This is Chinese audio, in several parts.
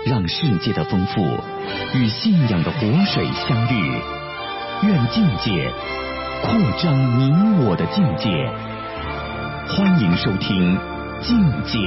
让世界的丰富与信仰的活水相遇。愿境界扩张你我的境界。欢迎收听境界。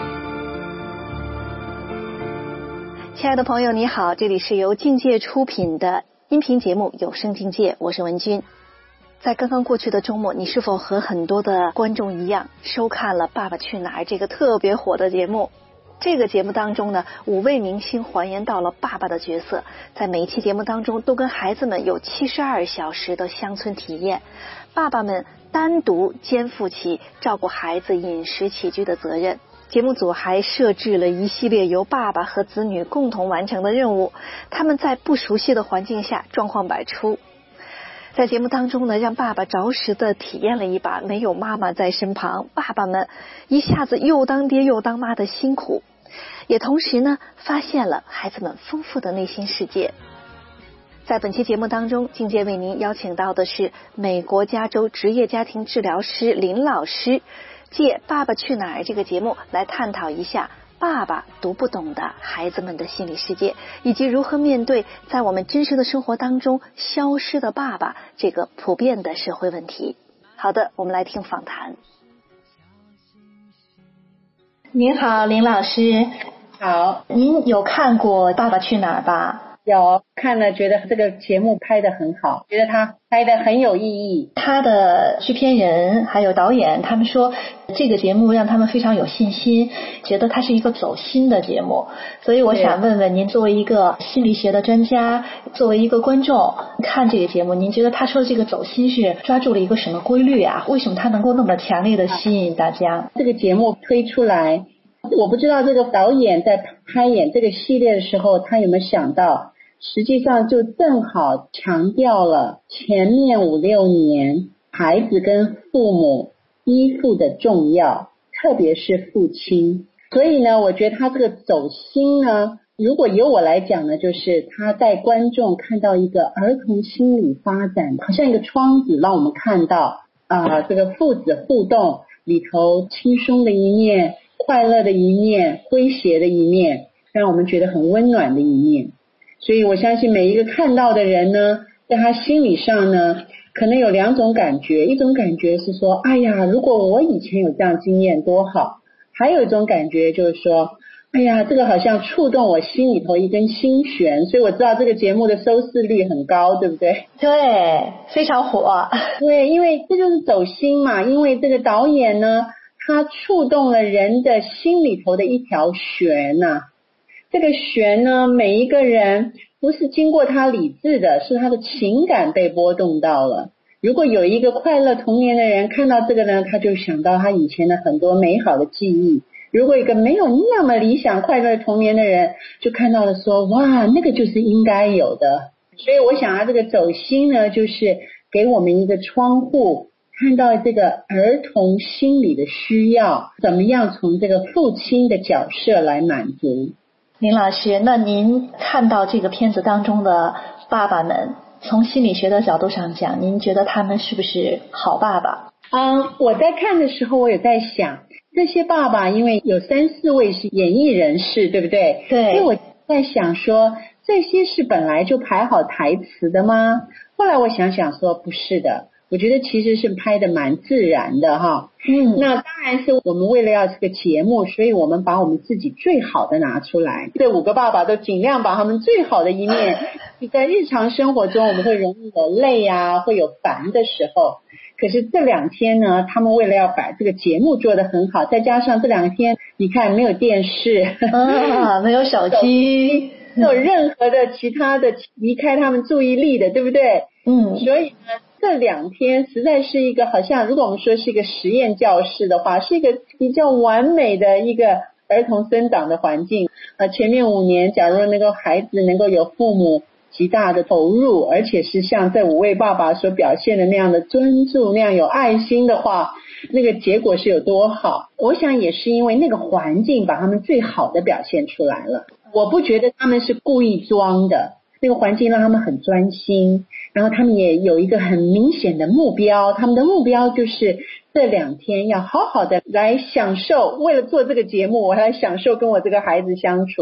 亲爱的朋友你好，这里是由境界出品的音频节目有声境界，我是文君。在刚刚过去的周末，你是否和很多的观众一样收看了《爸爸去哪儿》这个特别火的节目？这个节目当中呢，5位明星还原到了爸爸的角色，在每一期节目当中都跟孩子们有72小时的乡村体验，爸爸们单独肩负起照顾孩子饮食起居的责任。节目组还设置了一系列由爸爸和子女共同完成的任务，他们在不熟悉的环境下状况百出。在节目当中呢，让爸爸着实的体验了一把没有妈妈在身旁，爸爸们一下子又当爹又当妈的辛苦，也同时呢发现了孩子们丰富的内心世界。在本期节目当中，境界为您邀请到的是美国加州职业家庭治疗师林老师，借《爸爸去哪儿》这个节目来探讨一下爸爸读不懂的孩子们的心理世界，以及如何面对在我们真实的生活当中消失的爸爸这个普遍的社会问题。好的，我们来听访谈。您好，林老师。 好， 您有看过《爸爸去哪儿》吧？ 有看了，觉得这个节目拍得很好，觉得他拍得很有意义。 他的制片人还有导演他们说这个节目让他们非常有信心，觉得它是一个走心的节目。所以我想问问您，作为一个心理学的专家，作为一个观众看这个节目，您觉得他说的这个走心是抓住了一个什么规律啊？为什么他能够那么强烈的吸引大家？ 这个节目推出来，我不知道这个导演在拍演这个系列的时候，他有没有想到实际上就正好强调了前面5、6年孩子跟父母依附的重要，特别是父亲。所以呢，我觉得他这个走心呢，如果由我来讲呢，就是他带观众看到一个儿童心理发展，好像一个窗子，让我们看到这个父子互动里头轻松的一面，快乐的一面，诙谐的一面，让我们觉得很温暖的一面。所以我相信每一个看到的人呢，在他心理上呢，可能有2种感觉。一种感觉是说，哎呀，如果我以前有这样经验多好。还有一种感觉就是说，哎呀，这个好像触动我心里头一根心弦。所以我知道这个节目的收视率很高，对不对？ 对，非常火。 对，因为这就是走心嘛，因为这个导演呢，他触动了人的心里头的一条弦啊。这个弦呢，每一个人不是经过他理智的，是他的情感被波动到了。如果有一个快乐童年的人看到这个呢，他就想到他以前的很多美好的记忆。如果一个没有那么理想快乐童年的人，就看到了说，哇，那个就是应该有的。所以我想这个走心呢，就是给我们一个窗户，看到这个儿童心理的需要，怎么样从这个父亲的角色来满足。 林老师，那您看到这个片子当中的爸爸们，从心理学的角度上讲，您觉得他们是不是好爸爸？ 我在看的时候我也在想，这些爸爸因为有3、4位是演艺人士，对不对？ 对。 所以我在想说，这些是本来就排好台词的吗？后来我想想说，不是的。我觉得其实是拍得蛮自然的哈。那当然是我们为了要这个节目，所以我们把我们自己最好的拿出来。这5个爸爸都尽量把他们最好的一面，在日常生活中我们会容易有累啊，会有烦的时候。可是这2天呢，他们为了要把这个节目做得很好，再加上这2天你看没有电视没有手机， 没有任何的其他的离开他们注意力的，对不对？所以呢，这2天实在是一个好像，如果我们说是一个实验教室的话，是一个比较完美的一个儿童生长的环境。前面5年假如能够孩子能够有父母极大的投入，而且是像这5位爸爸所表现的那样的专注，那样有爱心的话，那个结果是有多好。我想也是因为那个环境把他们最好的表现出来了。我不觉得他们是故意装的，那个环境让他们很专心，然后他们也有一个很明显的目标，他们的目标就是这2天要好好的来享受，为了做这个节目我来享受跟我这个孩子相处。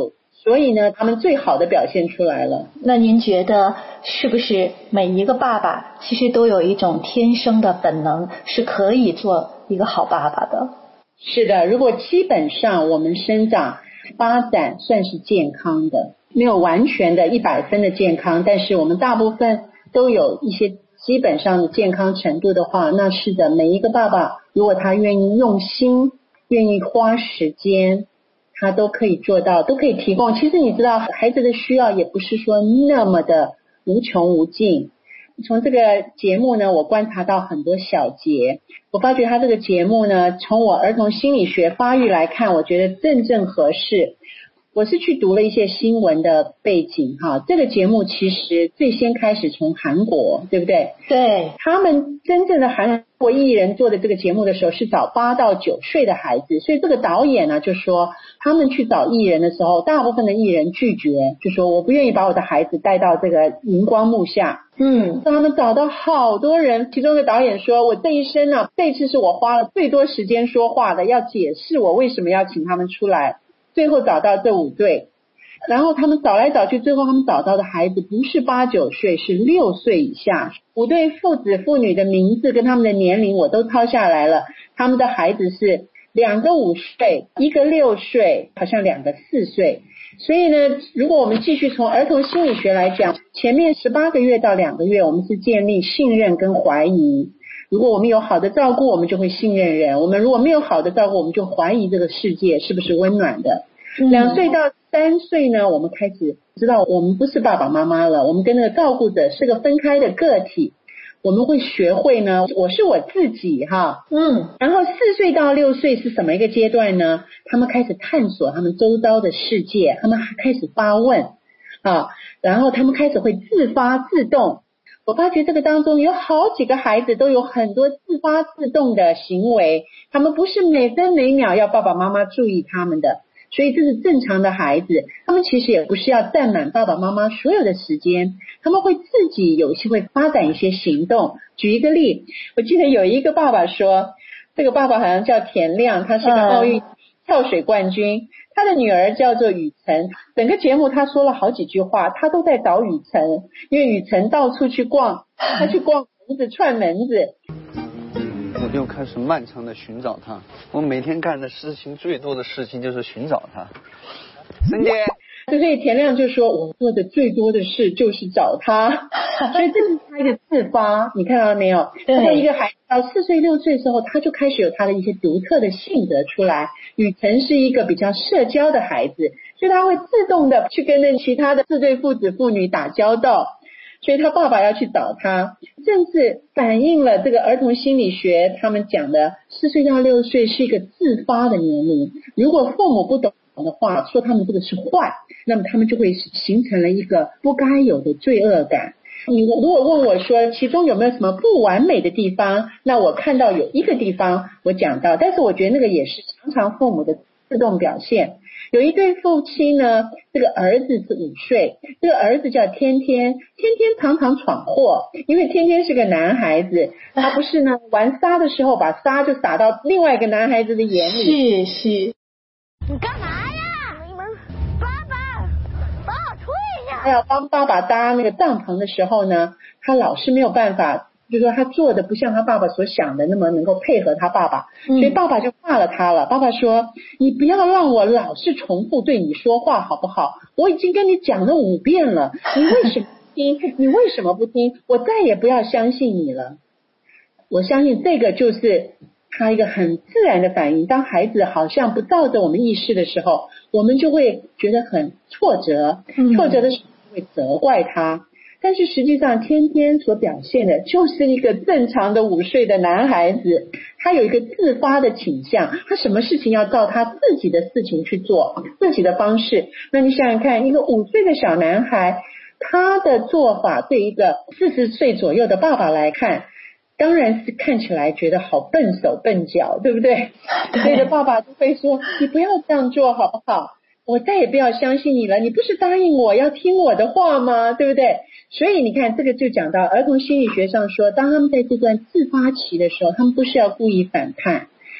所以呢他们最好的表现出来了。 那您觉得是不是每一个爸爸其实都有一种天生的本能，是可以做一个好爸爸的？ 是的，如果基本上我们生长发展算是健康的，没有完全的100分的健康，但是我们大部分都有一些基本上的健康程度的话，那是的，每一个爸爸如果他愿意用心，愿意花时间，他都可以做到，都可以提供。其实你知道孩子的需要也不是说那么的无穷无尽。从这个节目呢，我观察到很多小节，我发觉他这个节目呢，从我儿童心理学发育来看，我觉得正合适。我是去读了一些新闻的背景哈，这个节目其实最先开始从韩国，对不对？ 对， 他们真正的韩国艺人做的这个节目的时候是找8到9岁的孩子，所以这个导演呢就说他们去找艺人的时候，大部分的艺人拒绝，就说我不愿意把我的孩子带到这个荧光幕下。他们找到好多人，其中的导演说我这一生呢，这次是我花了最多时间说话的，要解释我为什么要请他们出来，最后找到这5对，然后他们找来找去，最后他们找到的孩子不是8、9岁，是6岁以下。5对父子父女的名字跟他们的年龄我都抄下来了，他们的孩子是2个5岁，1个6岁，好像2个4岁。所以呢，如果我们继续从儿童心理学来讲，前面18个月到2个月我们是建立信任跟怀疑，如果我们有好的照顾，我们就会信任人，我们如果没有好的照顾，我们就怀疑这个世界是不是温暖的。2岁到3岁呢，我们开始知道我们不是爸爸妈妈了，我们跟那个照顾者是个分开的个体，我们会学会呢，我是我自己哈。然后4岁到6岁是什么一个阶段呢？他们开始探索他们周遭的世界，他们开始发问啊，然后他们开始会自发自动。我发觉这个当中有好几个孩子都有很多自发自动的行为，他们不是每分每秒要爸爸妈妈注意他们的，所以这是正常的孩子，他们其实也不是要占满爸爸妈妈所有的时间，他们会自己有些会发展一些行动。举一个例，我记得有一个爸爸说，这个爸爸好像叫田亮，他是个奥运跳水冠军，他的女儿叫做雨辰，整个节目他说了好几句话，他都在找雨辰，因为雨辰到处去逛，他去逛门子串门子。 我就开始漫长的寻找他，我每天干的事情最多的事情就是寻找他。森姐， 所以田亮就说我做的最多的事就是找他，所以这是他一个自发，你看到没有？他在一个孩子到4岁6岁的时候，他就开始有他的一些独特的性格出来。雨辰是一个比较社交的孩子，所以他会自动的去跟那其他的4对父子父女打交道，所以他爸爸要去找他，正是反映了这个儿童心理学他们讲的4岁到6岁是一个自发的年龄。如果父母不懂的话，说他们这个是坏，那么他们就会形成了一个不该有的罪恶感。你如果问我说其中有没有什么不完美的地方，那我看到有一个地方我讲到，但是我觉得那个也是常常父母的自动表现。有一对夫妻呢，这个儿子是5岁，这个儿子叫天天，天天常常闯祸，因为天天是个男孩子，他不是呢玩沙的时候把沙就撒到另外一个男孩子的眼里。 是你干嘛呀？爸爸，帮我吹一下。 他要帮爸爸搭那个帐篷的时候呢，他老是没有办法，就是说他做的不像他爸爸所想的那么能够配合他爸爸，所以爸爸就骂了他了。爸爸说，你不要让我老是重复对你说话好不好？我已经跟你讲了5遍了，你为什么不听？你为什么不听？我再也不要相信你了。我相信这个就是他一个很自然的反应。当孩子好像不照着我们意识的时候，我们就会觉得很挫折，挫折的时候会责怪他。但是实际上天天所表现的就是一个正常的5岁的男孩子，他有一个自发的倾向，他什么事情要照他自己的事情去做，自己的方式。那你想想看，一个5岁的小男孩，他的做法对一个40岁左右的爸爸来看，当然是看起来觉得好笨手笨脚，对不对？所以的爸爸就会说，你不要这样做好不好？我再也不要相信你了，你不是答应我要听我的话吗？对不对？所以你看，这个就讲到儿童心理学上说，当他们在这段自发期的时候，他们不是要故意反叛，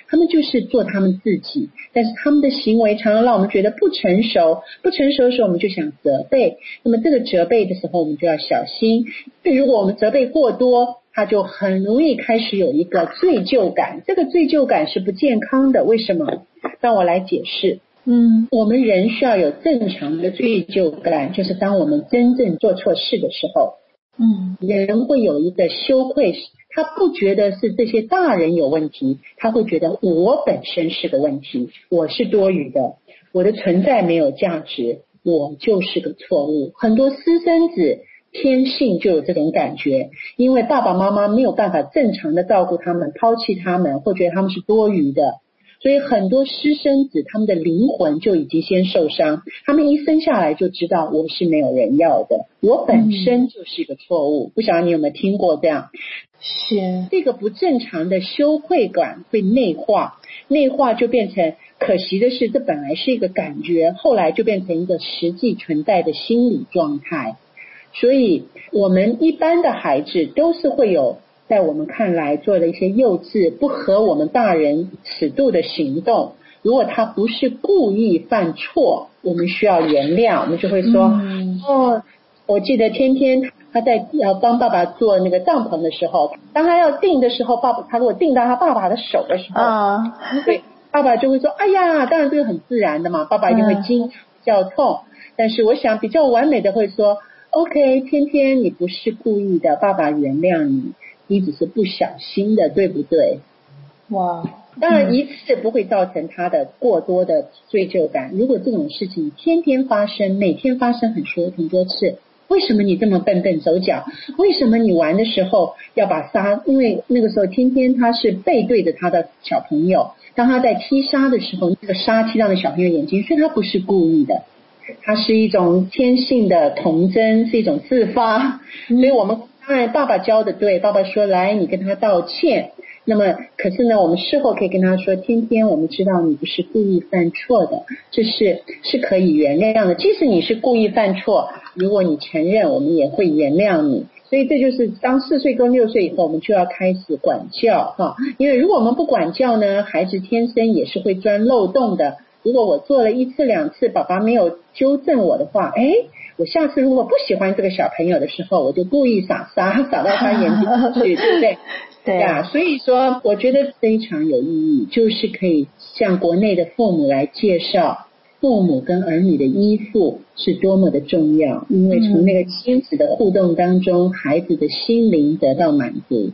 他们就是做他们自己，但是他们的行为常常让我们觉得不成熟，不成熟的时候我们就想责备，那么这个责备的时候我们就要小心，如果我们责备过多，他就很容易开始有一个罪疚感，这个罪疚感是不健康的。为什么？让我来解释。我们人需要有正常的罪疚感，就是当我们真正做错事的时候，人会有一个羞愧，他不觉得是这些大人有问题，他会觉得我本身是个问题，我是多余的，我的存在没有价值，我就是个错误。很多私生子天性就有这种感觉，因为爸爸妈妈没有办法正常的照顾他们，抛弃他们，或觉得他们是多余的，所以很多私生子他们的灵魂就已经先受伤，他们一生下来就知道我是没有人要的，我本身就是一个错误。不晓得你有没有听过这样？ 是这个不正常的羞愧感会内化，内化就变成，可惜的是这本来是一个感觉，后来就变成一个实际存在的心理状态。所以我们一般的孩子都是会有在我们看来做了一些幼稚不合我们大人尺度的行动，如果他不是故意犯错，我们需要原谅，我们就会说我记得天天他在要帮爸爸做那个帐篷的时候，当他要订的时候，他如果订到他爸爸的手的时候对，爸爸就会说哎呀，当然这个很自然的嘛，爸爸一定会惊叫痛，但是我想比较完美的会说OK， 天天你不是故意的，爸爸原谅你，你只是不小心的，对不对？ 哇， 当然一次不会造成他的过多的罪疚感，如果这种事情天天发生，每天发生很多次，为什么你这么笨笨手脚？为什么你玩的时候要把沙，因为那个时候天天他是背对着他的小朋友，当他在踢沙的时候，那个沙踢到了小朋友眼睛，所以他不是故意的，它是一种天性的童真，是一种自发，所以我们当然爸爸教的对，爸爸说来你跟他道歉，那么可是呢我们事后可以跟他说，天天我们知道你不是故意犯错的，这是可以原谅的，即使你是故意犯错，如果你承认，我们也会原谅你。所以这就是当4岁跟6岁以后，我们就要开始管教因为如果我们不管教呢，孩子天生也是会钻漏洞的，如果我做了1次2次，爸爸没有纠正我的话，我下次如果不喜欢这个小朋友的时候，我就故意撒沙撒到他眼睛去，对不对？ 对啊，所以说我觉得非常有意义，就是可以向国内的父母来介绍父母跟儿女的依附是多么的重要，因为从那个亲子的互动当中，孩子的心灵得到满足。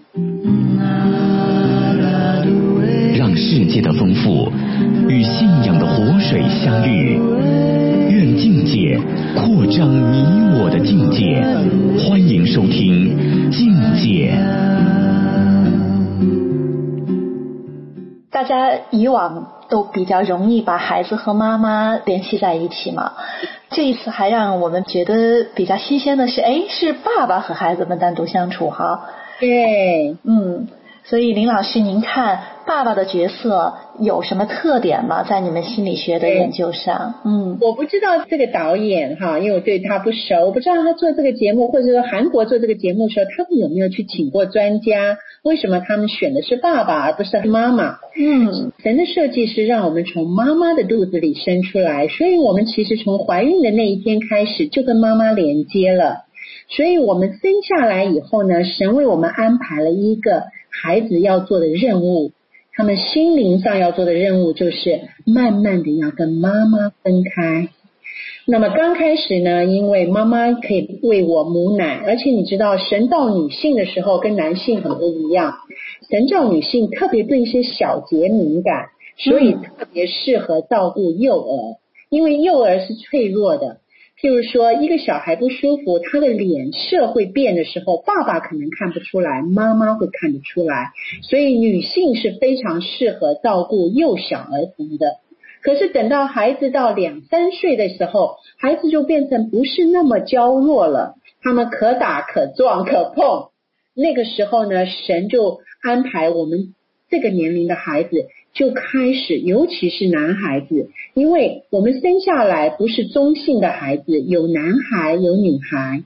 让世界的丰富与信仰的活水相遇，愿境界扩张你我的境界。欢迎收听境界。 大家以往都比较容易把孩子和妈妈联系在一起嘛，这一次还让我们觉得比较新鲜的是，是爸爸和孩子们单独相处哈。 对， 所以林老师您看爸爸的角色有什么特点吗？在你们心理学的研究上？ 我不知道这个导演因为我对他不熟，我不知道他做这个节目或者说韩国做这个节目的时候，他们有没有去请过专家，为什么他们选的是爸爸而不是妈妈？神的设计是让我们从妈妈的肚子里生出来，所以我们其实从怀孕的那一天开始就跟妈妈连接了，所以我们生下来以后呢，神为我们安排了一个孩子要做的任务，他们心灵上要做的任务就是慢慢的要跟妈妈分开。那么刚开始呢，因为妈妈可以喂我母奶，而且你知道神造女性的时候跟男性很不一样，神造女性特别对一些小节敏感，所以特别适合照顾幼儿，因为幼儿是脆弱的，譬如说一个小孩不舒服，他的脸色会变的时候，爸爸可能看不出来，妈妈会看得出来，所以女性是非常适合照顾幼小儿童的。可是等到孩子到2、3岁的时候，孩子就变成不是那么娇弱了，他们可打可撞可碰，那个时候呢，神就安排我们这个年龄的孩子就开始，尤其是男孩子，因为我们生下来不是中性的孩子，有男孩有女孩，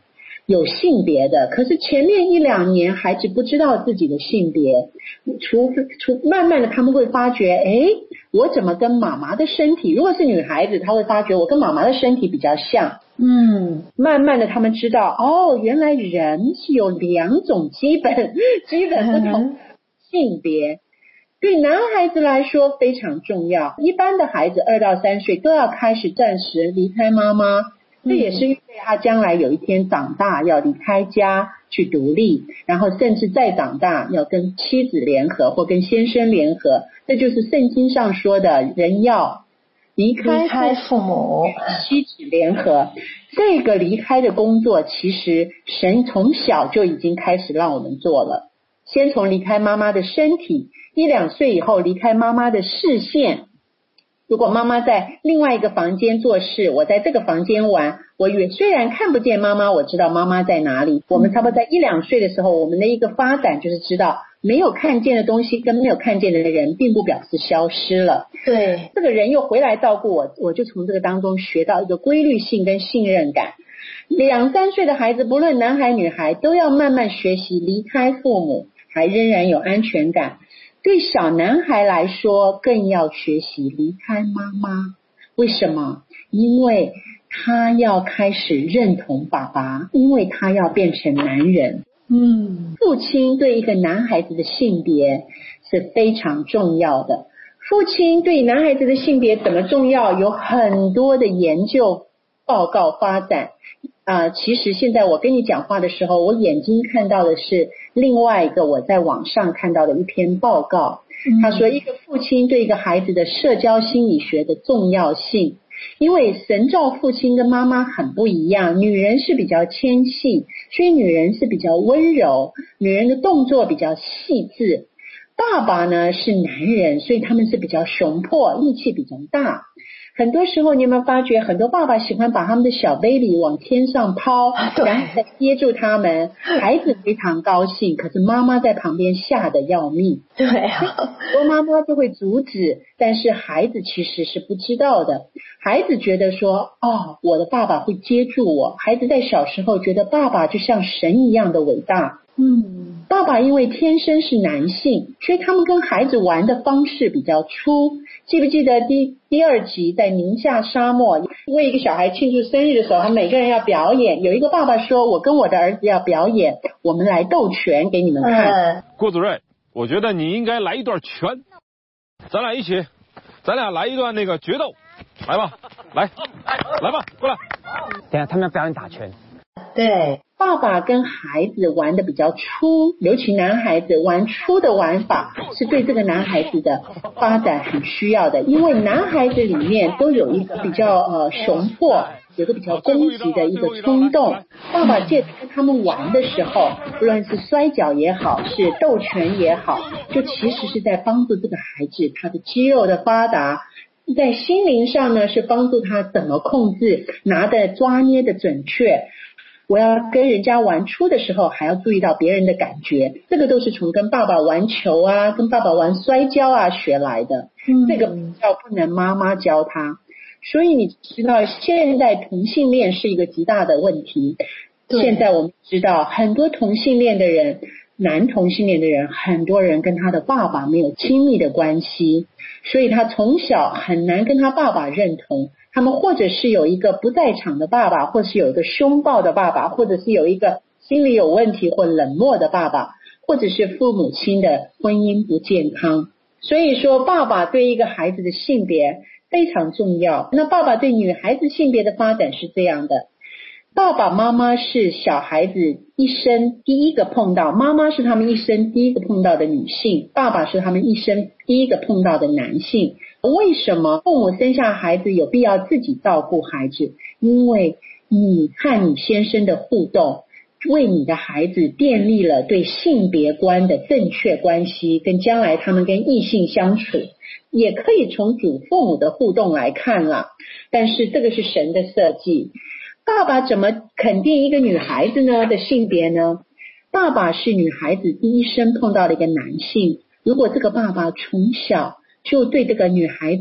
有性别的，可是前面1-2年孩子不知道自己的性别，慢慢的他们会发觉，我怎么跟妈妈的身体，如果是女孩子她会发觉我跟妈妈的身体比较像，慢慢的他们知道，原来人是有2种基本不同的性别。对男孩子来说非常重要，一般的孩子2到3岁都要开始暂时离开妈妈，这也是因为他将来有一天长大要离开家去独立，然后甚至再长大要跟妻子联合或跟先生联合，这就是圣经上说的人要离开父母， 妻子联合。这个离开的工作其实神从小就已经开始让我们做了，先从离开妈妈的身体，1-2岁以后离开妈妈的视线。如果妈妈在另外一个房间做事，我在这个房间玩，我虽然看不见妈妈，我知道妈妈在哪里。我们差不多在1-2岁的时候，我们的一个发展就是知道没有看见的东西跟没有看见的人并不表示消失了。 对， 这个人又回来照顾我，我就从这个当中学到一个规律性跟信任感。2-3岁的孩子不论男孩女孩都要慢慢学习离开父母，还仍然有安全感。对小男孩来说更要学习离开妈妈，为什么？因为他要开始认同爸爸，因为他要变成男人。父亲对一个男孩子的性别是非常重要的。父亲对男孩子的性别怎么重要，有很多的研究报告发展。其实现在我跟你讲话的时候，我眼睛看到的是另外一个我在网上看到的一篇报告。他说一个父亲对一个孩子的社交心理学的重要性，因为神造父亲跟妈妈很不一样，女人是比较纤细，所以女人是比较温柔，女人的动作比较细致。爸爸呢是男人，所以他们是比较雄迫，力气比较大。很多时候你有没有发觉，很多爸爸喜欢把他们的小 baby 往天上抛，然后再接住他们，孩子非常高兴，可是妈妈在旁边吓得要命。 对很多妈妈都会阻止，但是孩子其实是不知道的。孩子觉得说，我的爸爸会接住我。孩子在小时候觉得爸爸就像神一样的伟大。爸爸因为天生是男性，所以他们跟孩子玩的方式比较粗。记不记得第2集在宁夏沙漠为一个小孩庆祝生日的时候，他们每个人要表演，有一个爸爸说，我跟我的儿子要表演，我们来斗拳给你们看。 郭祖瑞，我觉得你应该来一段拳，咱俩来一段那个决斗，来吧，来吧，过来。 等下他们要表演打拳。 对，爸爸跟孩子玩的比较粗，尤其男孩子玩粗的玩法是对这个男孩子的发展很需要的，因为男孩子里面都有一个比较雄迫，有个比较攻击的一个冲动。爸爸借着跟他们玩的时候，不论是摔跤也好，是斗拳也好，就其实是在帮助这个孩子他的肌肉的发达，在心灵上呢是帮助他怎么控制拿的抓捏的准确。我要跟人家玩粗的时候还要注意到别人的感觉，这个都是从跟爸爸玩球啊，跟爸爸玩摔跤啊学来的。这个比较不能妈妈教他。所以你知道现在同性恋是一个极大的问题。现在我们知道很多同性恋的人，男同性恋的人，很多人跟他的爸爸没有亲密的关系，所以他从小很难跟他爸爸认同。他们或者是有一个不在场的爸爸，或是有一个凶暴的爸爸，或者是有一个心理有问题或冷漠的爸爸，或者是父母亲的婚姻不健康。所以说爸爸对一个孩子的性别非常重要。那爸爸对女孩子性别的发展是这样的，爸爸妈妈是小孩子一生第一个碰到，妈妈是他们一生第一个碰到的女性，爸爸是他们一生第一个碰到的男性。为什么父母生下孩子有必要自己照顾孩子？因为你和你先生的互动为你的孩子建立了对性别观的正确关系，跟将来他们跟异性相处，也可以从祖父母的互动来看了。但是这个是神的设计。爸爸怎么肯定一个女孩子呢的性别呢？爸爸是女孩子第一生碰到的一个男性，如果这个爸爸从小就对这个女孩子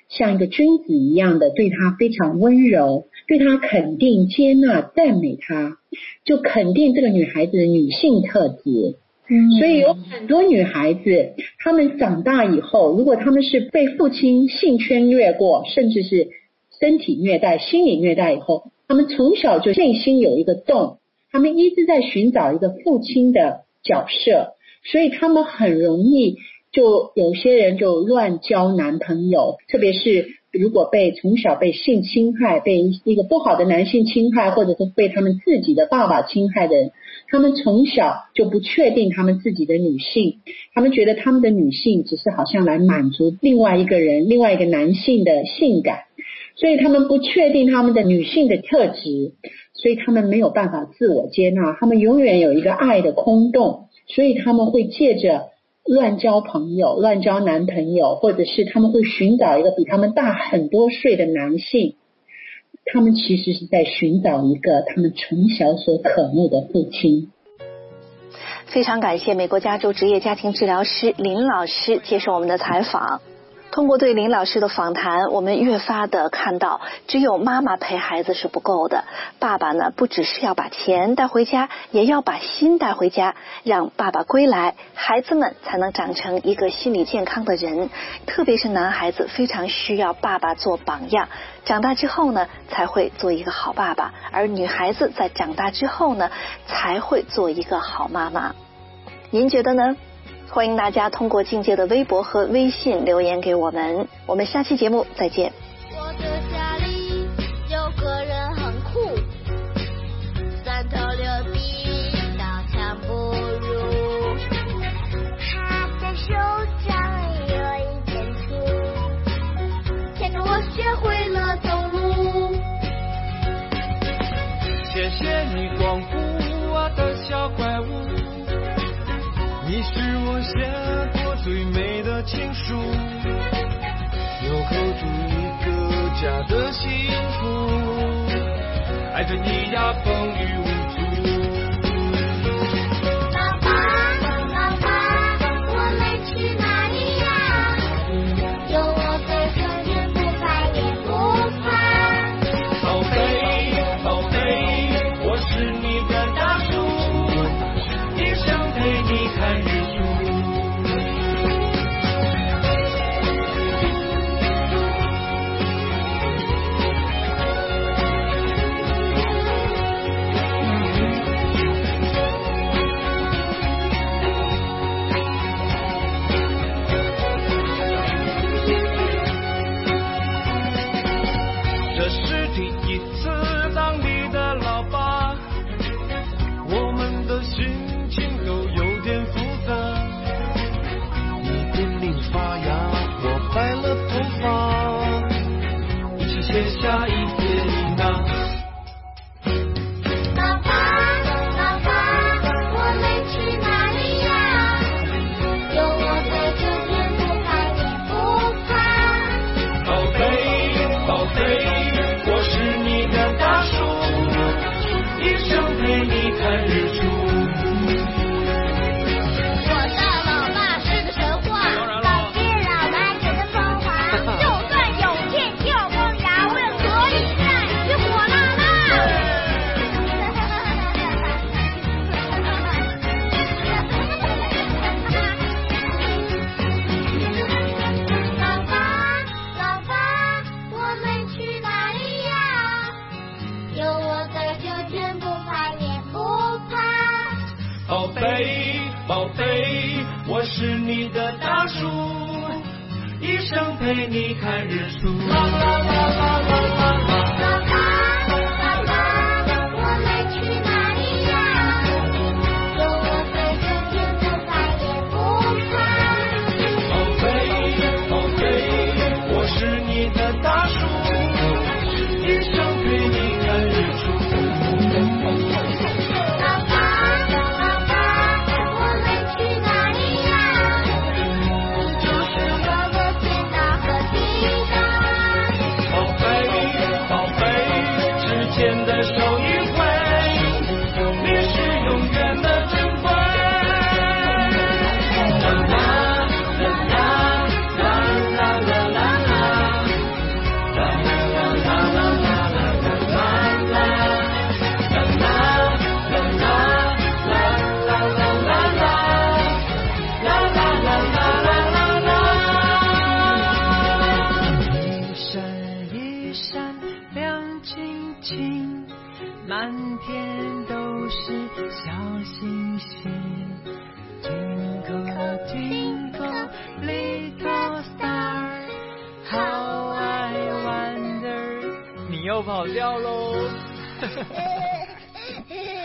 像一个君子一样的对他非常温柔，对他肯定、接纳、赞美他，就肯定这个女孩子的女性特质。所以有很多女孩子，她们长大以后，如果她们是被父亲性圈虐过，甚至是身体虐待、心理虐待以后，她们从小就内心有一个洞，她们一直在寻找一个父亲的角色，所以她们很容易就有些人就乱交男朋友，特别是如果从小被性侵害，被一个不好的男性侵害，或者是被他们自己的爸爸侵害的人，他们从小就不确定他们自己的女性，他们觉得他们的女性只是好像来满足另外一个人、另外一个男性的性感，所以他们不确定他们的女性的特质，所以他们没有办法自我接纳，他们永远有一个爱的空洞，所以他们会借着乱交朋友、乱交男朋友，或者是他们会寻找一个比他们大很多岁的男性，他们其实是在寻找一个他们从小所渴慕的父亲。 非常感谢美国加州职业家庭治疗师林老师接受我们的采访。通过对林老师的访谈，我们越发的看到，只有妈妈陪孩子是不够的，爸爸呢不只是要把钱带回家，也要把心带回家，让爸爸归来，孩子们才能长成一个心理健康的人。特别是男孩子非常需要爸爸做榜样，长大之后呢才会做一个好爸爸，而女孩子在长大之后呢才会做一个好妈妈。您觉得呢？欢迎大家通过境界的微博和微信留言给我们，我们下期节目再见。 我的家里有个人很酷，3头6臂刀枪不入，他的手掌有一点粗，牵着我学会了走路。 谢谢你光顾我的小怪物，你是我写过最美的情书，纽扣住一个家的幸福，爱着你呀风雨无阻。 爸爸，爸爸，我们去哪里呀？有我在身边，不怕也不怕。 宝贝，宝贝，我是你的大树，一生陪你看日出。这是第一次当你的老爸，我们的心情都有点复杂。你的领发呀，我白了头发，一起写下一篇呐。 爸爸，爸爸，我们去哪里呀？有我在这边，不怕也不怕。 宝贝，宝贝，我是你的大树，一生陪你看日出。 我的老爸是个神话，老爹老奶奶的风华，就算有天跳光牙，我也可以再去火辣辣。老爸，老爸，我们去哪里呀？有我在这边，不怕也不怕。 宝贝，宝贝，我是你的大树，一生陪你看日出。啦啦啦啦啦啦啦。 爸爸，爸爸，我们去哪里呀？有我在这边，不怕也不怕。 宝贝，宝贝，我是你的大树，一生陪你看日出。 爸爸，爸爸，我们去哪里呀？你就是我的天堂和地堂。 宝贝，宝情，满天都是小星星。Twinkle twinkle little star, how I wonder。你又跑掉喽。